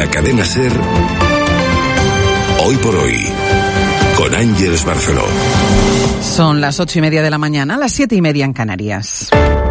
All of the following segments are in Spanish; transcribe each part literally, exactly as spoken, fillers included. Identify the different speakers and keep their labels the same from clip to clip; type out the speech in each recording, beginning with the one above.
Speaker 1: la cadena SER, Hoy por Hoy, con Ángeles Barceló.
Speaker 2: Son las ocho y media de la mañana, las siete y media en Canarias.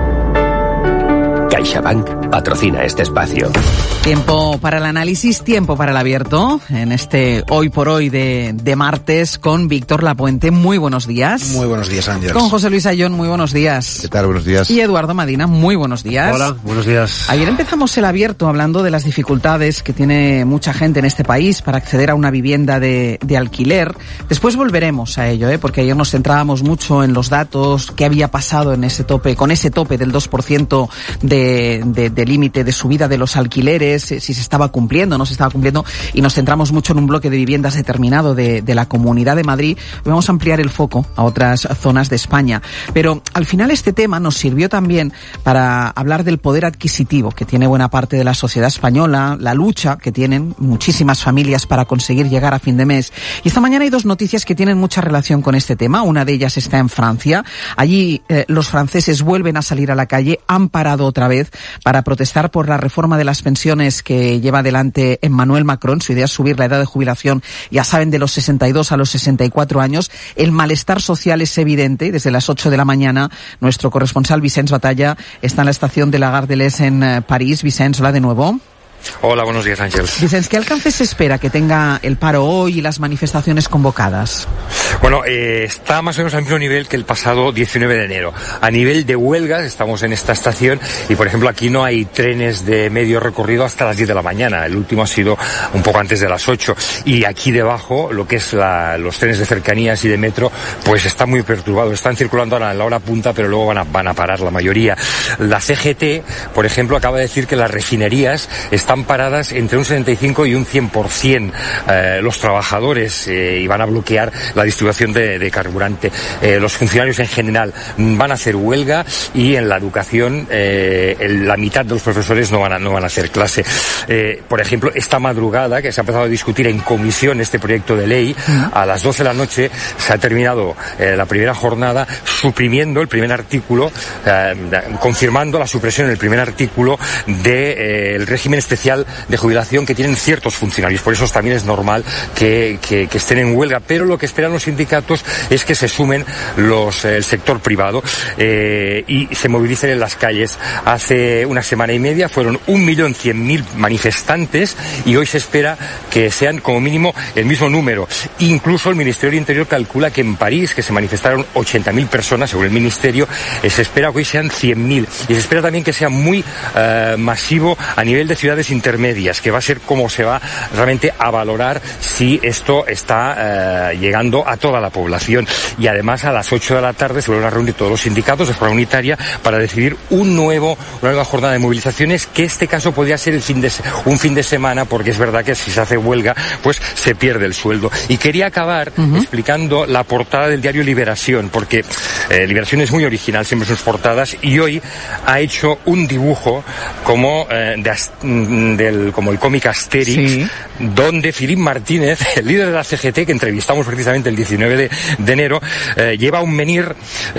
Speaker 3: CaixaBank patrocina este espacio.
Speaker 2: Tiempo para el análisis, tiempo para el abierto, en este Hoy por Hoy de, de martes con Víctor Lapuente. Muy buenos días.
Speaker 4: Muy buenos días, Ángeles.
Speaker 2: Con José Luis Ayón, muy buenos días.
Speaker 4: ¿Qué tal? Buenos días.
Speaker 2: Y Eduardo Madina, muy buenos días.
Speaker 5: Hola, buenos días.
Speaker 2: Ayer empezamos el abierto hablando de las dificultades que tiene mucha gente en este país para acceder a una vivienda de, de alquiler. Después volveremos a ello, ¿eh? Porque ayer nos centrábamos mucho en los datos, qué había pasado en ese tope, con ese tope del dos por ciento de, de, de límite de subida de los alquileres, si se estaba cumpliendo o no se estaba cumpliendo, y nos centramos mucho en un bloque de viviendas determinado de, de la Comunidad de Madrid. Vamos a ampliar el foco a otras zonas de España. Pero al final este tema nos sirvió también para hablar del poder adquisitivo que tiene buena parte de la sociedad española, la lucha que tienen muchísimas familias para conseguir llegar a fin de mes. Y esta mañana hay dos noticias que tienen mucha relación con este tema. Una de ellas está en Francia. Allí eh, los franceses vuelven a salir a la calle, han parado otra vez para protestar por la reforma de las pensiones que lleva adelante Emmanuel Macron. Su idea es subir la edad de jubilación, ya saben, de los sesenta y dos a los sesenta y cuatro años. El malestar social es evidente. Desde las ocho de la mañana, nuestro corresponsal Vicens Batalla está en la estación de la Gare de l'Est en uh, París. Vicens, hola de nuevo.
Speaker 6: Hola, buenos días, Ángel.
Speaker 2: Vicens, ¿qué alcance se espera que tenga el paro hoy y las manifestaciones convocadas?
Speaker 6: Bueno, eh, está más o menos al mismo nivel que el pasado diecinueve de enero. A nivel de huelgas, estamos en esta estación y, por ejemplo, aquí no hay trenes de medio recorrido hasta las diez de la mañana. El último ha sido un poco antes de las ocho. Y aquí debajo, lo que es la, los trenes de cercanías y de metro, pues está muy perturbado. Están circulando ahora en la hora punta, pero luego van a, van a parar la mayoría. La C G T, por ejemplo, acaba de decir que las refinerías están están paradas entre un setenta y cinco y un cien por ciento eh, los trabajadores eh, y van a bloquear la distribución de, de carburante. Eh, los funcionarios en general van a hacer huelga y en la educación eh, el, la mitad de los profesores no van a, no van a hacer clase. Eh, por ejemplo, esta madrugada que se ha empezado a discutir en comisión este proyecto de ley, a las doce de la noche se ha terminado eh, la primera jornada suprimiendo el primer artículo, eh, confirmando la supresión en el primer artículo del de, eh, régimen especial de jubilación que tienen ciertos funcionarios. Por eso también es normal que, que, que estén en huelga. Pero lo que esperan los sindicatos es que se sumen los, el sector privado eh, y se movilicen en las calles. Hace una semana y media fueron un millón cien mil manifestantes y hoy se espera que sean como mínimo el mismo número. Incluso el Ministerio del Interior calcula que en París, que se manifestaron ochenta mil personas, según el Ministerio, eh, se espera que hoy sean cien mil. Y se espera también que sea muy eh, masivo a nivel de ciudades intermedias, que va a ser como se va realmente a valorar si esto está eh, llegando a toda la población. Y además a las ocho de la tarde se vuelven a reunir todos los sindicatos de forma unitaria para decidir un nuevo, una nueva jornada de movilizaciones, que este caso podría ser el fin de, un fin de semana, porque es verdad que si se hace huelga pues se pierde el sueldo. Y quería acabar uh-huh. explicando la portada del diario Liberación, porque eh, Liberación es muy original siempre en sus portadas, y hoy ha hecho un dibujo como eh, de del como el cómic Asterix, sí. donde Philippe Martínez, el líder de la C G T, que entrevistamos precisamente el diecinueve de, de enero, eh, lleva un menhir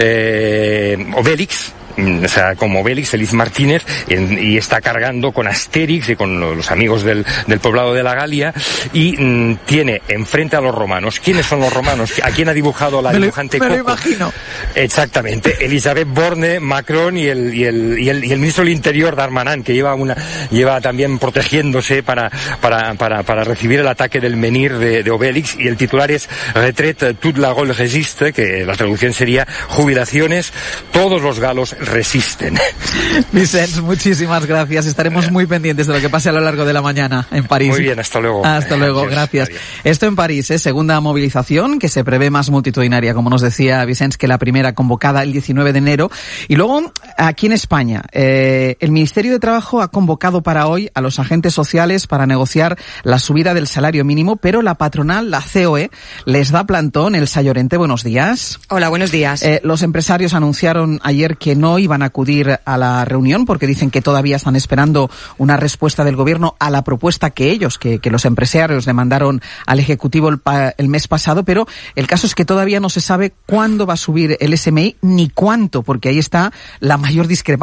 Speaker 6: eh, Obélix, o sea, como Obélix, Feliz Martínez, en, y está cargando con Asterix y con los amigos del, del poblado de la Galia, y mm, tiene enfrente a los romanos. ¿Quiénes son los romanos? ¿A quién ha dibujado la
Speaker 2: me
Speaker 6: dibujante
Speaker 2: lo, me
Speaker 6: Coco?
Speaker 2: Lo imagino.
Speaker 6: Exactamente, Elisabeth Borne, Macron y el, y el, y el, y el ministro del Interior, Darmanin, que lleva una, lleva también protegiéndose para, para, para, para recibir el ataque del menhir de, de Obélix, y el titular es Retraite, toute la Gaule résiste, que la traducción sería jubilaciones, todos los galos resisten.
Speaker 2: Vicens, muchísimas gracias. Estaremos muy pendientes de lo que pase a lo largo de la mañana en París.
Speaker 6: Muy bien, hasta luego.
Speaker 2: Hasta luego, Adiós, gracias. Adiós. Esto en París, ¿eh? Segunda movilización que se prevé más multitudinaria, como nos decía Vicens, que la primera convocada el diecinueve de enero. Y luego, aquí en España, eh, el Ministerio de Trabajo ha convocado para hoy a los agentes sociales para negociar la subida del salario mínimo, pero la patronal, la C O E, les da plantón. Elsa Llorente, buenos días.
Speaker 7: Hola, buenos días.
Speaker 2: Eh, los empresarios anunciaron ayer que no iban a acudir a la reunión porque dicen que todavía están esperando una respuesta del gobierno a la propuesta que ellos, que, que los empresarios le mandaron al Ejecutivo el, pa, el mes pasado, pero el caso es que todavía no se sabe cuándo va a subir el S M I ni cuánto, porque ahí está la mayor discrepancia.